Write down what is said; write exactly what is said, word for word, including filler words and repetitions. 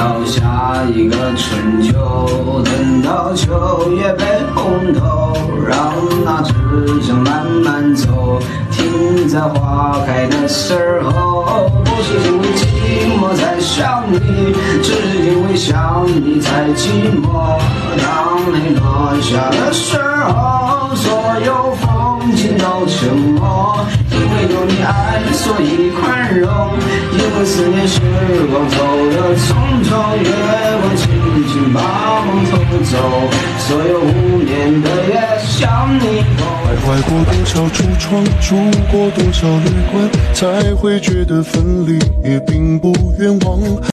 到下一个春秋，等到秋叶被红透，让那纸香慢慢走，停在花开的时候。不是因为寂寞才想你，只是因为想你才寂寞。当泪落下的时候，所有风景都沉默。因为有你爱，所以宽容。因为思念时光走得匆匆，月光轻轻把梦偷走。所有无眠的夜想你徘徊过多少橱窗，住过多少旅馆，才会觉得分离也并不冤枉。